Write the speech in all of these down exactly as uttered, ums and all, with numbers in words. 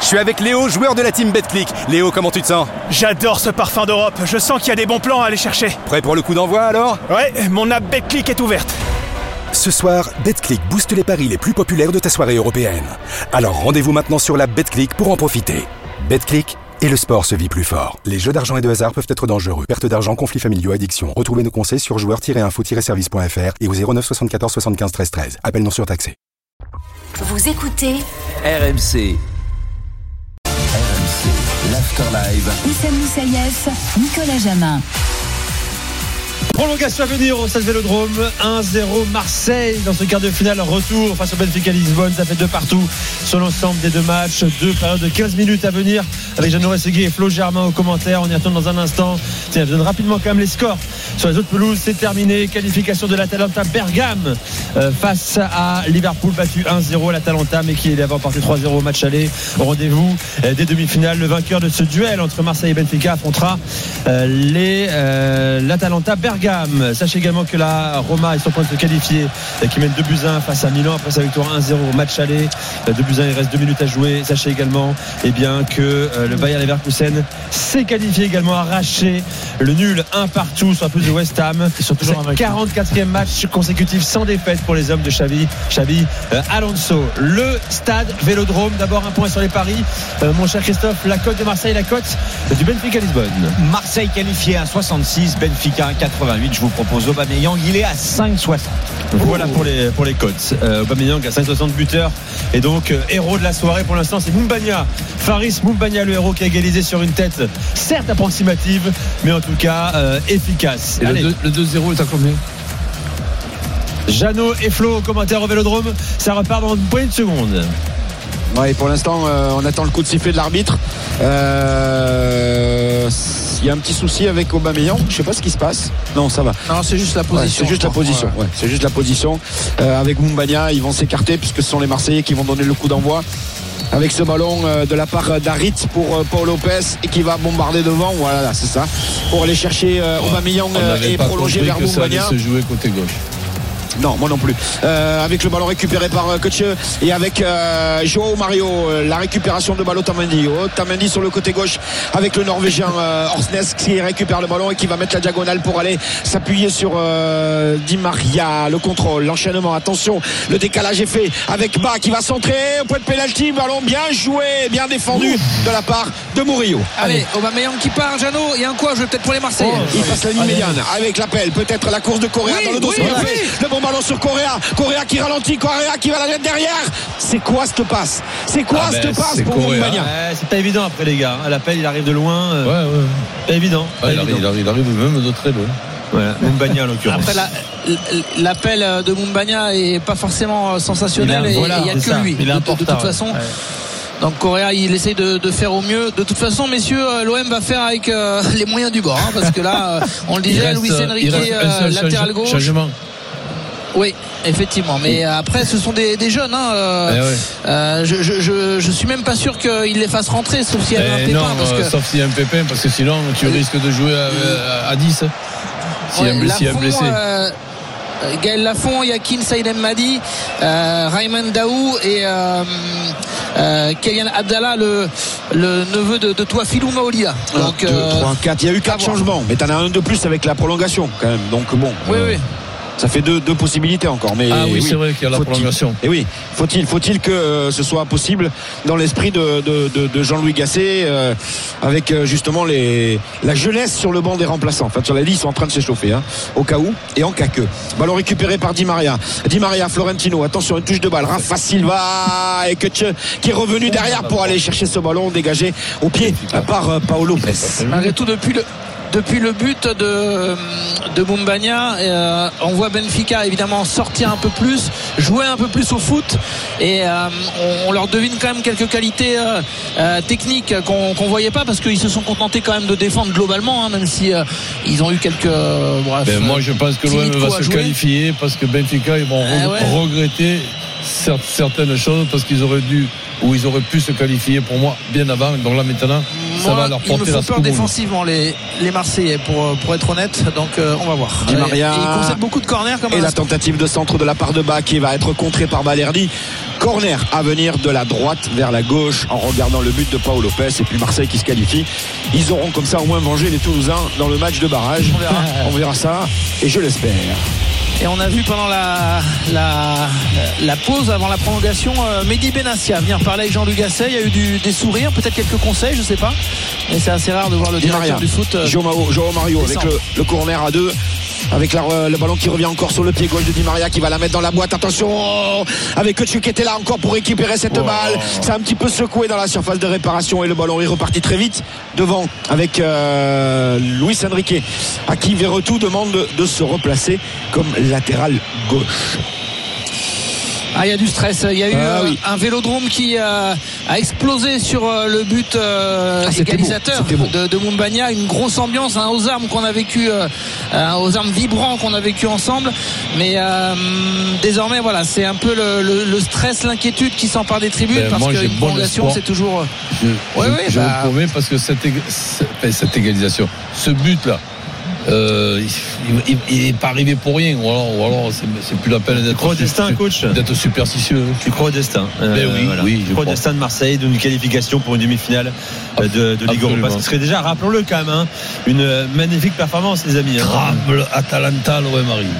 Je suis avec Léo, joueur de la team Betclic. Léo, comment tu te sens? J'adore ce parfum d'Europe. Je sens qu'il y a des bons plans à aller chercher. Prêt pour le coup d'envoi alors? Ouais, mon app Betclic est ouverte. Ce soir, Betclic booste les paris les plus populaires de ta soirée européenne. Alors rendez-vous maintenant sur l'app Betclic pour en profiter. Betclic, et le sport se vit plus fort. Les jeux d'argent et de hasard peuvent être dangereux. Perte d'argent, conflits familiaux, addiction. Retrouvez nos conseils sur joueurs tiret info tiret service point f r et au zéro neuf soixante-quatorze soixante-quinze treize treize. Appel non surtaxé. Vous écoutez R M C. R M C, l'Afterlive. Oussem Moussaïef, Nicolas Jamin. Prolongation à venir au Stade Vélodrome. un zéro Marseille dans ce quart de finale retour face au Benfica Lisbonne. Ça fait deux partout sur l'ensemble des deux matchs. Deux périodes de quinze minutes à venir avec Jeannot Rességuier et Flo Germain aux commentaires. On y retourne dans un instant. Tiens, je donne rapidement quand même les scores sur les autres pelouses. C'est terminé. Qualification de l'Atalanta Bergame euh, face à Liverpool, battu un zéro à l'Atalanta, mais qui est d'abord parti trois zéro au match aller. Au rendez-vous euh, des demi-finales. Le vainqueur de ce duel entre Marseille et Benfica affrontera euh, les euh, l'Atalanta Bergame. Sachez également que la Roma est sur le point de se qualifier, qui mène deux buts à un face à Milan après sa victoire un zéro au match aller. deux buts à un, il reste deux minutes à jouer. Sachez également eh bien, que le Bayer Leverkusen s'est qualifié également, arraché le nul un partout sur la pelouse de West Ham. C'est le quarante-quatrième match consécutif sans défaite pour les hommes de Xavi, Xavi euh, Alonso. Le Stade Vélodrome, d'abord un point sur les paris. Euh, mon cher Christophe, la cote de Marseille, la cote du Benfica Lisbonne. Marseille qualifié à soixante-six, Benfica à quatre-vingt-huit. Je vous propose Aubameyang, il est à cinq soixante. Voilà pour les, pour les cotes. Euh, Aubameyang à cinq soixante, buteur. Et donc, euh, héros de la soirée pour l'instant, c'est Moumbagna. Faris Moumbagna, le héros qui a égalisé sur une tête, certes approximative, mais en tout cas euh, efficace. Et Allez. le deux zéro est à combien? Jeannot et Flo, commentaire au Vélodrome. Ça repart dans une poignée de secondes. Ouais, pour l'instant, euh, on attend le coup de sifflet de l'arbitre. Euh, il y a un petit souci avec Aubameyang. Je sais pas ce qui se passe. Non, ça va. Non, c'est juste la position. Ouais, c'est juste la position. Ouais. Ouais, c'est juste la position. Euh, avec Moumbagna, ils vont s'écarter puisque ce sont les Marseillais qui vont donner le coup d'envoi. Avec ce ballon euh, de la part d'Harit pour euh, Paul Lopez et qui va bombarder devant. Voilà, c'est ça. Pour aller chercher euh, Aubameyang euh, et prolonger vers que Moumbagna. Ça allait se jouer côté gauche. Non, moi non plus. Euh, avec le ballon récupéré par euh, Coach et avec euh, Joao Mario, euh, la récupération de balle Otamendi. Otamendi sur le côté gauche avec le Norvégien euh, Orsnes qui récupère le ballon et qui va mettre la diagonale pour aller s'appuyer sur euh, Di Maria. Le contrôle, l'enchaînement. Attention, le décalage est fait avec Ba qui va centrer au point de pénalty. Ballon bien joué, bien défendu Ouf. de la part de Murillo. Allez, Allez. Aubameyang qui part. Jeannot, il y a un quoi? Je vais peut-être pour les Marseillais. Oh, il passe la ligne médiane avec l'appel. Peut-être la course de Correa oui, dans le dos. Oui, oui. Le bon ballon sur Correa. Correa qui ralentit, Correa qui va la mettre derrière. C'est quoi cette passe? C'est quoi ah cette ben, passe pour Moumbagna? ouais, C'est pas évident après les gars. L'appel il arrive de loin. Euh, ouais, ouais. Pas évident. Pas ouais, évident. Il, arrive, il arrive même de très loin. Voilà, Moumbagna en l'occurrence. Après la, l'appel de Moumbagna est pas forcément sensationnel. Il voilà, n'y a que ça. lui. Il est de, important, de toute ouais. façon. Ouais. Donc Correa il essaye de, de faire au mieux. De toute façon messieurs, l'O M va faire avec euh, les moyens du bord hein, parce que là euh, on le disait, Luis Enrique euh, latéral gauche changement. Oui, effectivement. Mais après, ce sont des, des jeunes. Hein. Euh, eh ouais. euh, je, je, je, je suis même pas sûr qu'ils les fassent rentrer, sauf s'il y a eh un pépin. Non, parce que... sauf s'il y a un pépin, parce que sinon, tu oui. risques de jouer à, à, à dix. S'il ouais, y a un blessé. Euh, Gaël Lafont, Yakin Saïd Madi, euh, Rayman Daou et euh, euh, Kylian Abdallah, le, le neveu de, de Touafilou Maolia. Donc, deux, euh, trois, quatre. Il y a eu quatre changements, mais t'en as un de plus avec la prolongation quand même. Donc bon. Oui, euh... oui. Ça fait deux, deux possibilités encore. Mais ah oui, oui c'est vrai qu'il y a la faut-il, prolongation. Et oui, faut-il, faut-il que euh, ce soit possible dans l'esprit de, de, de, de Jean-Louis Gasset euh, avec euh, justement les, la jeunesse sur le banc des remplaçants. Enfin, sur la liste, ils sont en train de s'échauffer, hein, au cas où et en cas que. Ballon récupéré par Di Maria. Di Maria, Florentino. Attention, une touche de balle. Rafa Silva et Kutch qui est revenu derrière pour aller chercher ce ballon dégagé au pied par euh, Paolo Lopez. Malgré tout, depuis le Depuis le but de, de Moumbagna, euh, on voit Benfica évidemment sortir un peu plus, jouer un peu plus au foot et euh, on, on leur devine quand même quelques qualités euh, euh, techniques qu'on qu'on voyait pas parce qu'ils se sont contentés quand même de défendre globalement, hein, même si euh, ils ont eu quelques euh, bref, ben moi je pense que l'O M va se jouer. qualifier parce que Benfica ils vont euh, re- ouais. regretter certaines choses parce qu'ils auraient dû ou ils auraient pu se qualifier pour moi bien avant. Donc là maintenant ça moi, va leur porter la ils me font peur défensivement les, les Marseillais pour, pour être honnête. Donc euh, on va voir. Di Maria et ils concèdent beaucoup de corners comme et un la instant. tentative de centre de la part de Ba qui va être contrée par Balerdi. Corner à venir de la droite vers la gauche en regardant le but de Pau Lopez et puis Marseille qui se qualifie. Ils auront comme ça au moins vengé les Toulousains dans le match de barrage. On verra. On verra ça et je l'espère. Et on a vu pendant la, la, la pause avant la prolongation euh, Mehdi Benassia venir parler avec Jean-Luc Gasset. Il y a eu du, des sourires, peut-être quelques conseils, je sais pas, mais c'est assez rare de voir le Di directeur Maria, du foot euh, Joao Mario avec le, le corner à deux, avec la, le ballon qui revient encore sur le pied gauche de Di Maria qui va la mettre dans la boîte. Attention, oh, avec Kutchu qui était là encore pour récupérer cette oh. balle. C'est un petit peu secoué dans la surface de réparation et le ballon est reparti très vite devant avec euh, Luis Enrique à qui Verretou demande de, de se replacer comme latéral gauche. Ah, il y a du stress. Il y a eu ah, oui. un vélodrome qui euh, a explosé sur euh, le but euh, ah, égalisateur beau, beau. de, de Moumbagna. Une grosse ambiance, hein, aux armes qu'on a vécu, euh, euh, aux armes vibrants qu'on a vécu ensemble. Mais euh, désormais, voilà, c'est un peu le, le, le stress, l'inquiétude qui s'empare des tribunes ben, parce qu'une bon prolongation, c'est toujours. Je, ouais, je, ouais, je bah... vous promets parce que cette, cette, cette égalisation, ce but-là. Euh, il, il, il est pas arrivé pour rien ou alors, ou alors c'est, c'est plus la peine d'être, tu crois au destin, coach, d'être superstitieux. Tu crois au destin euh, ben oui, voilà. oui, tu crois au destin de Marseille d'une qualification pour une demi-finale de, de Ligue Europa. Ce serait déjà, rappelons-le quand même, hein, une magnifique performance, les amis. Crable Atalanta, l'O M arrive.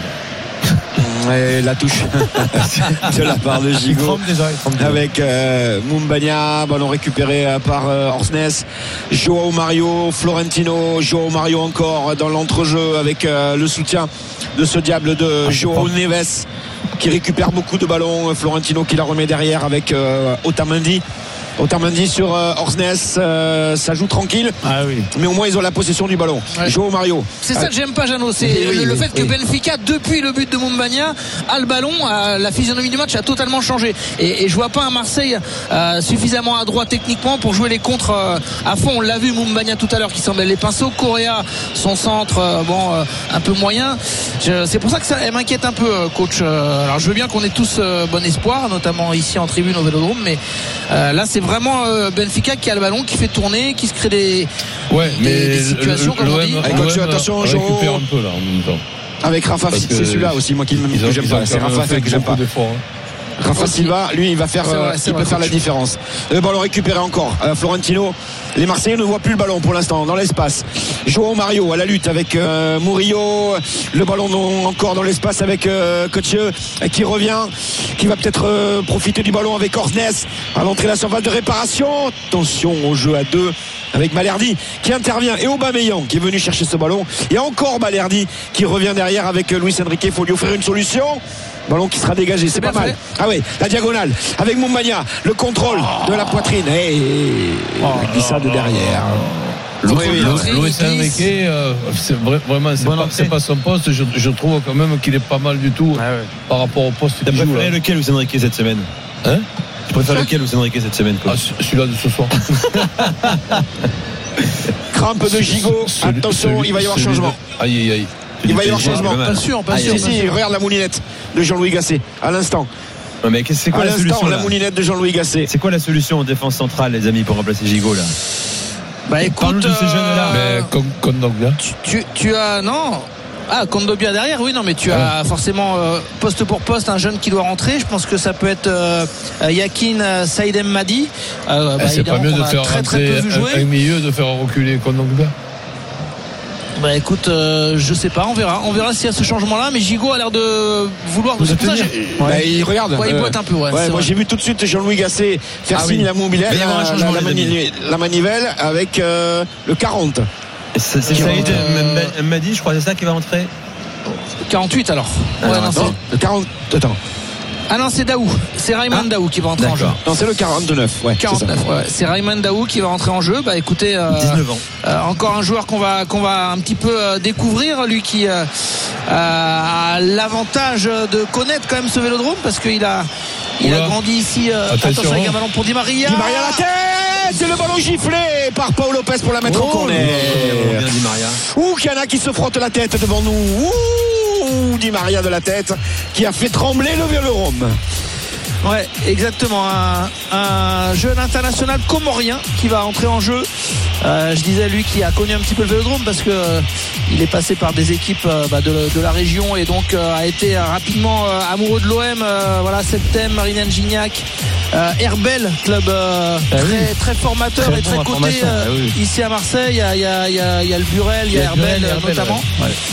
Et la touche de la part de Gigot avec euh, Moumbagna, ballon récupéré par euh, Orsnes, Joao Mario, Florentino, Joao Mario encore dans l'entrejeu avec euh, le soutien de ce diable de ah, Joao Neves qui récupère beaucoup de ballons. Florentino qui la remet derrière avec euh, Otamendi. Otamendi sur euh, Orsnes, euh, ça joue tranquille, ah, oui. mais au moins ils ont la possession du ballon. Ouais. Joao Mario. C'est ça que j'aime pas, Jeannot, c'est oui, le, le fait oui, que oui. Benfica, depuis le but de Moumbagna, a le ballon, a, la physionomie du match a totalement changé. Et, et je vois pas un Marseille euh, suffisamment adroit techniquement pour jouer les contres euh, à fond. On l'a vu, Moumbagna tout à l'heure qui s'en mêle les pinceaux. Correa, son centre, euh, bon, euh, un peu moyen. Je, c'est pour ça que ça m'inquiète un peu, euh, coach. Euh, alors je veux bien qu'on ait tous euh, bon espoir, notamment ici en tribune au Vélodrome, mais euh, là c'est vraiment euh, Benfica qui a le ballon, qui fait tourner, qui se crée des, ouais, des, mais des situations le, comme on dit. Avec coach, attention, récupère un peu là en même temps. Avec Rafa, c'est celui-là aussi moi qui me que j'aime pas. C'est Rafa que j'aime pas. Rafa Silva, lui, il va faire, c'est vrai, c'est il vrai, peut faire la différence. Le ballon récupéré encore. Euh, Florentino. Les Marseillais ne voient plus le ballon pour l'instant dans l'espace. Joao Mario à la lutte avec euh, Murillo. Le ballon non, encore dans l'espace avec euh, Cotieux qui revient, qui va peut-être euh, profiter du ballon avec Orsnes à l'entrée de la surface de réparation. Attention au jeu à deux avec Balerdi qui intervient et Aubameyang qui est venu chercher ce ballon. Et encore Balerdi qui revient derrière avec Luis Enrique. Il faut lui offrir une solution. Ballon qui sera dégagé, c'est, c'est pas mal. Fait. Ah oui, la diagonale avec Moumbagna, le contrôle oh. de la poitrine et oh, la glissade oh, derrière. Luis Enrique, euh, c'est vrai, vraiment, c'est pas, c'est pas son poste. Je, je trouve quand même qu'il est pas mal du tout ah ouais. par rapport au poste. Tu préfères lequel Luis Enrique cette semaine? Hein Tu préfères lequel Luis Enrique cette semaine ah, celui-là de ce soir. Crampe de Gigot. Attention, celui, il va y avoir changement. De... Aïe aïe aïe. Il va y avoir changement. Pas sûr, pas ah, sûr. Si, si, regarde la moulinette de Jean-Louis Gasset à l'instant. Non, mais c'est quoi à la l'instant, solution, la moulinette de Jean-Louis Gasset. C'est quoi la solution en défense centrale, les amis, pour remplacer Gigot là? Bah écoute, de ces jeunes-là. Mais comme Kondogbia. Tu, tu, tu as non. Ah, Kondogbia derrière, oui, non, mais tu as ah. forcément euh, poste pour poste un jeune qui doit rentrer. Je pense que ça peut être euh, Yakin Saïdem Madi. Euh, bah, c'est pas mieux de faire très, très peu un, un milieu, de faire reculer Kondogbia. Bah écoute, euh, je sais pas, on verra. On verra s'il y a ce changement-là, mais Gigot a l'air de vouloir. Vous c'est ça, ouais. Bah, il regarde. Ouais, il boite un peu. Ouais, ouais, moi vrai. J'ai vu tout de suite Jean-Louis Gasset faire ah, signe oui. la, mobile, la, la, la, mani- la manivelle avec euh, le quarante. C'est, c'est Saïd Madi, je crois, c'est ça qui va entrer. quarante-huit alors. Ah, ouais, non, non, c'est le quarante. Attends. Ah non, c'est Daou, c'est Raymond ah, Daou qui va entrer en jeu. Non, c'est le quarante-neuf. Ouais, quarante-neuf, c'est, ouais. C'est Raymond Daou qui va entrer en jeu. Bah écoutez, euh, dix-neuf ans. Euh, encore un joueur qu'on va qu'on va un petit peu euh, découvrir, lui qui euh, a l'avantage de connaître quand même ce vélodrome parce qu'il a il Oula. a grandi ici. Euh, attention, attention avec un ballon pour Di Maria. Di Maria la tête, c'est le ballon giflé par Pau Lopez pour la mettre oh, en corner. Bien Di Maria. Ouh, qu'il y en a qui se frottent la tête devant nous. Ouh, Di Maria de la tête qui a fait trembler le vélodrome. Ouais, exactement. Un, un jeune international comorien qui va entrer en jeu. Euh, je disais lui qui a connu un petit peu le Vélodrome parce que euh, il est passé par des équipes euh, bah, de, de la région et donc euh, a été euh, rapidement euh, amoureux de l'O M. Euh, voilà, Septem, Marignane Gignac, euh, Herbel, club euh, ah très, oui. très formateur très et très bon coté euh, ah oui. ici à Marseille. Il y a, il y a, il y a, il y a le Burel, il y a, il y a Herbel, Herbel notamment. Ouais. Ouais.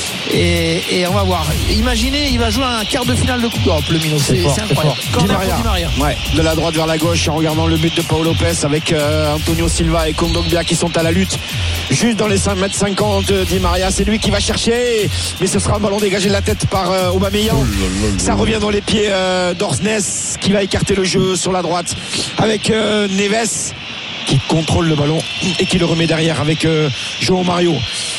Et, et on va voir. Imaginez, il va jouer un quart de finale de Coupe d'Europe, le Minot. C'est, c'est, fort, c'est incroyable. Di Maria. Di Maria. Ouais, de la droite vers la gauche en regardant le but de Paul Lopez avec euh, Antonio Silva et Kondogbia qui sont à la lutte. Juste dans les cinq mètres cinquante, Di Maria, c'est lui qui va chercher. Mais ce sera un ballon dégagé de la tête par euh, Aubameyang. Oh, oh, oh, Ça revient dans les pieds euh, d'Orsnes qui va écarter le jeu sur la droite avec euh, Neves qui contrôle le ballon et qui le remet derrière avec euh, João Mario.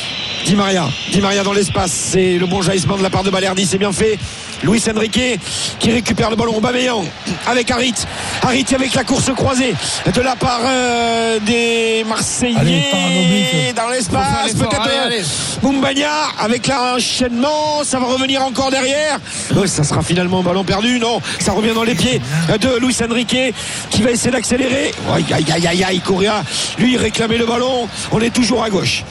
Di Maria, Di Maria dans l'espace, c'est le bon jaillissement de la part de Balerdi, c'est bien fait. Luis Enrique qui récupère le ballon. Aubameyang avec Harit, Harit avec la course croisée de la part euh, des Marseillais. Allez, dans l'espace, peut-être euh, Mumbagna avec l'enchaînement, ça va revenir encore derrière. Oh, ça sera finalement un ballon perdu, non, ça revient dans les pieds de Luis Enrique qui va essayer d'accélérer. Aïe aïe aïe aïe aïe, Correa lui réclamait le ballon. On est toujours à gauche.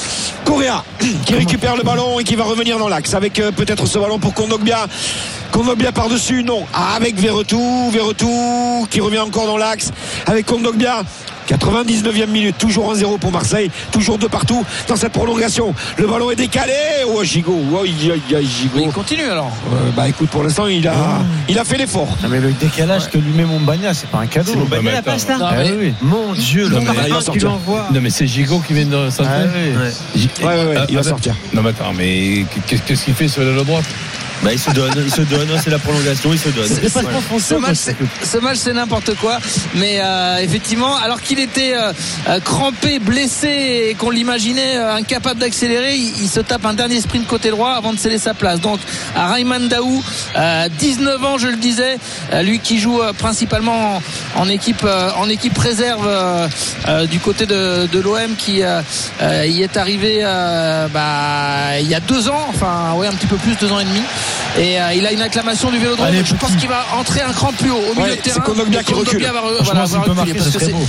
Correa qui récupère le ballon et qui va revenir dans l'axe avec euh, peut-être ce ballon pour Kondogbia. Kondogbia par-dessus, non. Ah, avec Verretou, Verretou qui revient encore dans l'axe avec Kondogbia. quatre-vingt-dix-neuvième minute, toujours un zéro pour Marseille, toujours deux partout dans cette prolongation. Le ballon est décalé. Oh Gigot, oh, Gigot. Il continue alors. Euh, bah écoute, pour l'instant il a, oh. il a fait l'effort. Non, mais le décalage ouais. que lui met Mumbagna, c'est pas un cadeau. Mumbagna la passe là. Ah, oui. Oui. Mon Dieu, le nombre qu'il envoie. Non mais c'est Gigot qui vient de sortir. Ah, oui. ouais, ouais, ouais, euh, il va sortir. Non mais attends, mais qu'est-ce qu'il fait sur la droite? Bah, il se donne, il se donne, c'est la prolongation, il se donne. C'est, c'est, ouais. ce, match, c'est, ce match, c'est n'importe quoi. Mais euh, effectivement, alors qu'il était euh, crampé, blessé et qu'on l'imaginait euh, incapable d'accélérer, il, il se tape un dernier sprint côté droit avant de céder sa place. Donc, à Rayman Daou, euh, dix-neuf ans, je le disais, euh, lui qui joue euh, principalement en, en équipe, euh, en équipe réserve euh, euh, du côté de, de l'O M, qui euh, euh, y est arrivé euh, bah, il y a deux ans, enfin, ouais, un petit peu plus, deux ans et demi. Et euh, il a une acclamation du Vélodrome. Allez, je pense qu'il va entrer un cran plus haut au milieu ouais, de terrain. C'est Kondogbia qui recule. Va, voilà, va reculer marquer, parce que c'est beau.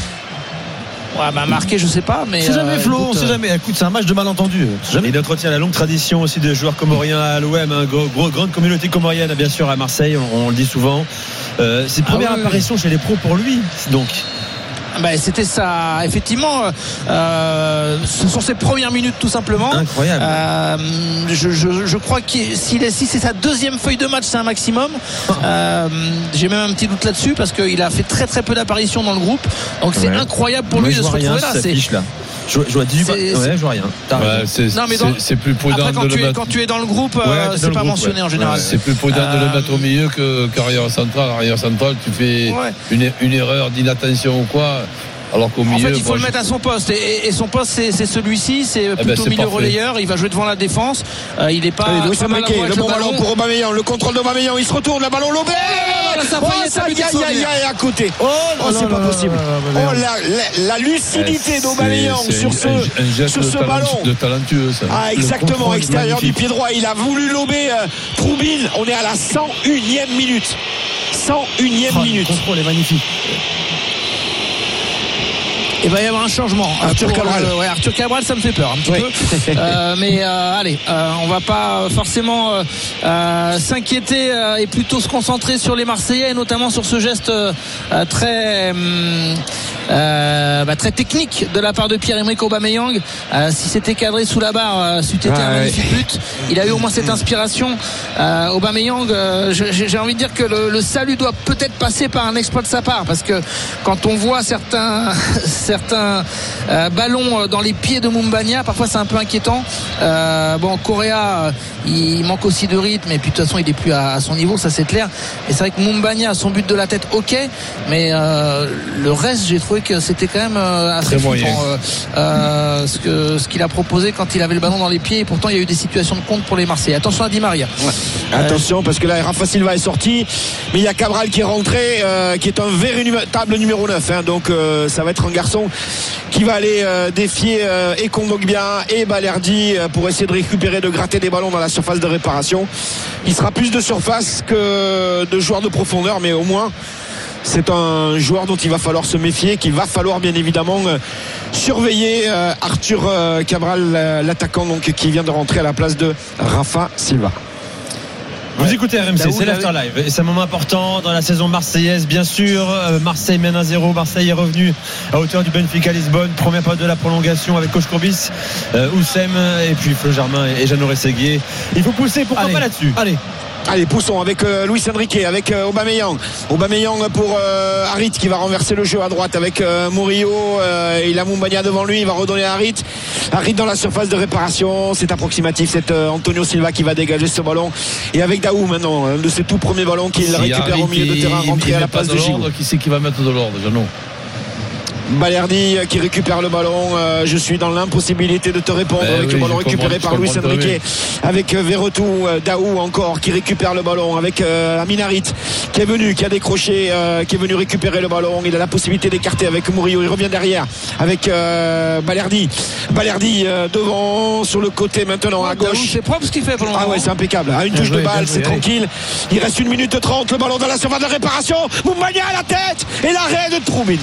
Ouais, bah marqué, je sais pas, mais. C'est jamais euh, Flo, écoute, on sait jamais. Écoute, c'est un match de malentendu. Jamais. Il entretient la longue tradition aussi de joueurs comoriens à l'O M, hein, gros, gros, grande communauté comorienne, bien sûr, à Marseille, on, on le dit souvent. Euh, c'est la première ah, oui, apparition oui. chez les pros pour lui, donc. Ben, c'était ça, effectivement. Euh, ce sont ses premières minutes, tout simplement. Incroyable. Euh, je, je, je crois que si c'est sa deuxième feuille de match, c'est un maximum. Euh, j'ai même un petit doute là-dessus parce qu'il a fait très très peu d'apparitions dans le groupe. Donc c'est ouais. incroyable pour Moi, lui de se retrouver rien, là. C'est là. Je, je vois dix-huit c'est, ouais, je vois rien. Ouais, c'est, non, mais dans, c'est, c'est plus prudent après, de le es, mettre. Quand tu es dans le groupe, ouais, euh, c'est pas groupe, mentionné ouais. en général. Ouais, c'est plus prudent euh, de le mettre au milieu que qu'arrière central. Arrière central, tu fais ouais. une, une erreur d'inattention ou quoi. Alors qu'au milieu, en fait, il faut bon, le mettre à son poste et, et son poste c'est, c'est celui-ci, c'est plutôt eh ben, c'est milieu parfait. Relayeur. Il va jouer devant la défense. Euh, il est pas. Allez, Luis Enrique, le bon ballon pour Aubameyang, le contrôle d'Aubameyang, il se retourne, le ballon lobé. Oh, ça oh, ça y a à côté. Oh, oh c'est pas possible. Oh, la, la, la lucidité d'Aubameyang sur ce, un, un sur ce ballon. De talentueux, ça. Ah, exactement, extérieur du pied droit. Il a voulu lober euh, Troubine. On est à la cent unième minute. cent unième oh, minute. Le contrôle est magnifique. Il va y avoir un changement. Arthur Cabral. Euh, ouais, Arthur Cabral, ça me fait peur un petit oui. peu. Euh, mais euh, allez, euh, on va pas forcément euh, s'inquiéter euh, et plutôt se concentrer sur les Marseillais, et notamment sur ce geste euh, très euh, bah, très technique de la part de Pierre-Emerick Aubameyang. Euh, si c'était cadré sous la barre, euh, c'eût été ah, un magnifique ouais. but. Il a eu au moins cette inspiration. Euh, Aubameyang, euh, j'ai, j'ai envie de dire que le, le salut doit peut-être passer par un exploit de sa part, parce que quand on voit certains certains euh, ballons dans les pieds de Mumbagna, parfois c'est un peu inquiétant. Euh, bon, Correa, il manque aussi de rythme, et puis de toute façon il est plus à, à son niveau, ça c'est clair. Et c'est vrai que Mumbagna a son but de la tête, ok, mais euh, le reste j'ai trouvé trouvé que c'était quand même euh, assez Très flippant moyen. euh, euh, ce, que, ce qu'il a proposé quand il avait le ballon dans les pieds, et pourtant il y a eu des situations de compte pour les Marseillais. Attention à Di Maria. Ouais. Attention, parce que là Rafa Silva est sorti, mais il y a Cabral qui est rentré, euh, qui est un véritable numéro neuf, hein, donc euh, ça va être un garçon qui va aller euh, défier euh, et Kondogbia et Balerdi euh, pour essayer de récupérer, de gratter des ballons dans la surface de réparation. Il sera plus de surface que de joueur de profondeur, mais au moins c'est un joueur dont il va falloir se méfier, qu'il va falloir bien évidemment euh, surveiller. euh, Arthur euh, Cabral, euh, l'attaquant donc, qui vient de rentrer à la place de Rafa Silva. Vous Ouais. écoutez R M C, Daoud c'est l'Afterlive et c'est un moment important dans la saison marseillaise, bien sûr. Euh, Marseille mène un zéro, Marseille est revenu à hauteur du Benfica Lisbonne, première période de la prolongation avec Coach Courbis, euh, Oussem et puis Flo Germain et, et Jeannot Rességuier. Il faut pousser, pourquoi Allez. pas là-dessus. Allez. Allez, poussons avec euh, Luis Enrique, avec euh, Aubameyang. Aubameyang pour euh, Harit qui va renverser le jeu à droite avec euh, Murillo. Euh, il a Moumbagna devant lui, il va redonner à Harit. Harit dans la surface de réparation, c'est approximatif. C'est euh, Antonio Silva qui va dégager ce ballon. Et avec Daou maintenant, un de ses tout premiers ballons qu'il Si récupère Harit, au milieu de terrain, il- rentré il à la met pas place de de Giroud. l'ordre, qui c'est qui va mettre de l'ordre, Jeannot? Balerdi qui récupère le ballon. Euh, je suis dans l'impossibilité de te répondre Ben avec oui, le ballon je récupéré comprends, par je Luis comprends Enrique, très avec euh, Verretou, euh, Daou encore qui récupère le ballon, avec euh, Amin Harit qui est venu, qui a décroché, euh, qui est venu récupérer le ballon. Il a la possibilité d'écarter avec Murillo. Il revient derrière avec euh, Balerdi. Balerdi euh, devant, sur le côté maintenant à Daoud, gauche. c'est propre ce qu'il fait pour le moment. Ah ouais, c'est impeccable. À une Bien touche joué, de balle, bien c'est joué, allez. tranquille. Il reste une minute trente. Le ballon dans la surface de réparation. Moumbagna à la tête et l'arrêt de Troubine.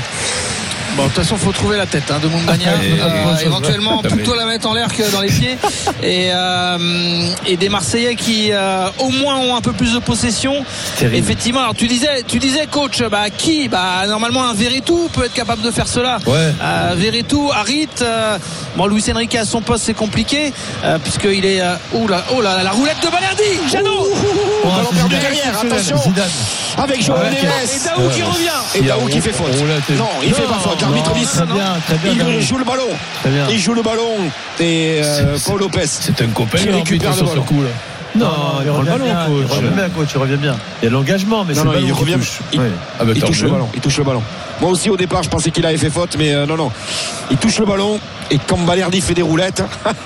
Bon, de toute façon, faut trouver la tête hein, de Moumbagna. Et- Euh, et- éventuellement, mais- plutôt la mettre en l'air que dans les pieds. Et, euh, et des Marseillais qui, euh, au moins, ont un peu plus de possession. Terrible. Effectivement. Alors, tu disais, tu disais, coach, bah qui Bah normalement, un Verretou peut être capable de faire cela. Ouais. Euh, Verretou, Harit. Euh, bon, Luis Enrique à son poste, c'est compliqué euh, puisqu'il est. Euh, oh là, oh là, la roulette de Balerdi. Jeannot. Oh, ballon c'est perdu Zidane. derrière, attention. Zidane. Avec Joao Ouais, Neves. Et Daou qui revient. Et Il y a Daou qui fait faute. roulette et- Non, il fait pas faute. L'arbitre Non, dit très bien, très bien, il Daou. joue le ballon. Très bien. Il joue le ballon. Et euh, C'est- Paul Lopez. C'est un copain, Qui récupère l'arbitre, le sur ce ballon. coup là. Non, il revient revient bien, bien, coach. il revient bien, coach, il revient bien. Il y a de l'engagement, mais Non, c'est non, le ballon il qui revient. touche. Il, Ouais. Ah, bah, il tant touche mieux. le ballon. Il touche le ballon. Moi aussi au départ je pensais qu'il avait fait faute, mais euh, non non. Il touche le ballon et quand Balerdi fait des roulettes.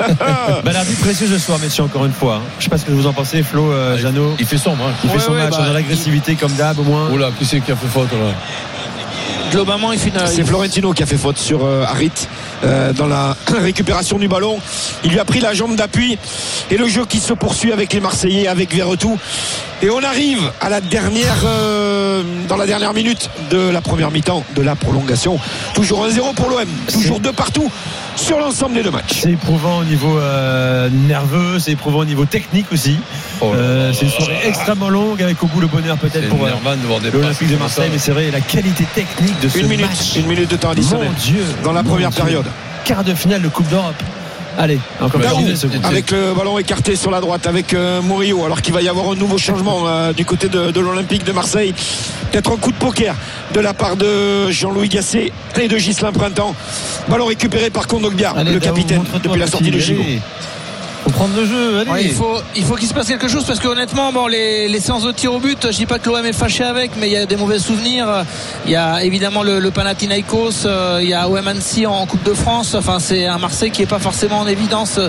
Balerdi précieux ce soir, messieurs, encore une fois. Je sais pas ce que vous en pensez, Flo, euh, Jeannot. Il fait sombre. Hein. Il fait Ouais, son ouais, match bah, dans l'agressivité comme d'hab au moins. Oh là, qui c'est qui a fait faute là? Globalement, il fait une. C'est Florentino qui a fait faute sur euh, Harit euh, dans la récupération du ballon. Il lui a pris la jambe d'appui et le jeu qui se poursuit avec les Marseillais, avec Verretou. Et on arrive à la dernière, euh, dans la dernière minute de la première mi-temps de la prolongation. Toujours un zéro pour l'O M, toujours deux partout sur l'ensemble des deux matchs. C'est éprouvant au niveau euh, nerveux, c'est éprouvant au niveau technique aussi. Oh là Euh, là c'est une là soirée là. extrêmement longue avec au bout le bonheur C'est peut-être pour euh, énervant de voir des l'Olympique de passes Marseille, comme mais ça. c'est vrai la qualité technique de ce Une minute, match. une minute de temps additionnel Mon Dieu, dans la mon première Dieu. période. Quart de finale de Coupe d'Europe. Allez, encore Daou, quarante secondes. Avec le ballon écarté sur la droite avec euh, Murillo, alors qu'il va y avoir un nouveau changement euh, du côté de, de l'Olympique de Marseille. Peut-être un coup de poker de la part de Jean-Louis Gasset et de Ghislain Printemps. Ballon récupéré par Kondogbia, Allez, le Daou, capitaine montre-toi, depuis la petit, sortie de allez. Giroud. Faut prendre le jeu, allez. Ouais, il faut, il faut qu'il se passe quelque chose parce que honnêtement, bon, les, les séances de tir au but, je dis pas que l'O M est fâché avec, mais il y a des mauvais souvenirs. Il y a évidemment le, le Panathinaikos, euh, il y a O M Annecy en Coupe de France. Enfin, c'est un Marseille qui est pas forcément en évidence.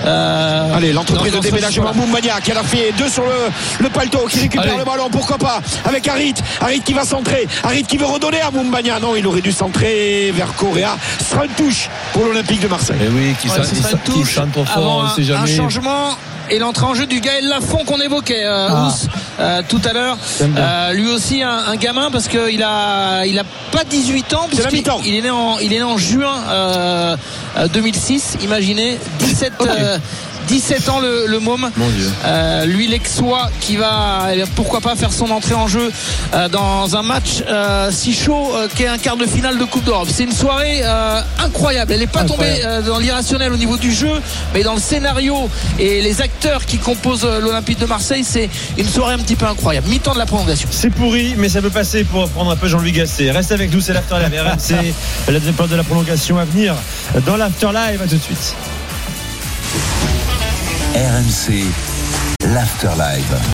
Euh, Allez, l'entreprise dans- de dans ce déménagement choix-là. Moumbagna qui a leur fait deux sur le, le paletot, qui récupère Allez. le ballon, pourquoi pas, avec Harit. Harit qui va centrer, Harit qui veut redonner à Moumbagna. Non, il aurait dû centrer vers Correa. Ce sera une touche pour l'Olympique de Marseille. Mais oui, qui Ouais, s'en- ce qui sera s'en- une qui touche centre fort, avant on ne un, sait un jamais. changement et l'entrée en jeu du Gaël Lafont qu'on évoquait euh, Ah. Ous, euh, tout à l'heure. J'aime bien. Euh, lui aussi un, un gamin parce qu'il a il a pas dix-huit ans C'est la puisqu'il- mi-temps. il est né en il est né en juin euh, euh, deux mille six. Imaginez dix-sept Ok. euh, dix-sept ans le, le môme. Mon Dieu. Euh, lui l'exois qui va eh bien, pourquoi pas faire son entrée en jeu euh, dans un match euh, si chaud euh, qu'est un quart de finale de Coupe d'Europe. C'est une soirée euh, incroyable. Elle n'est pas tombée euh, dans l'irrationnel au niveau du jeu, mais dans le scénario et les acteurs qui composent euh, l'Olympique de Marseille, c'est une soirée un petit peu incroyable. Mi-temps de la prolongation. C'est pourri, mais ça peut passer pour prendre un peu Jean-Louis Gasset. Reste avec nous, c'est l'Afterlive R M C. La deuxième période de la prolongation à venir dans l'Afterlive. À tout de suite. R M C, l'Afterlive.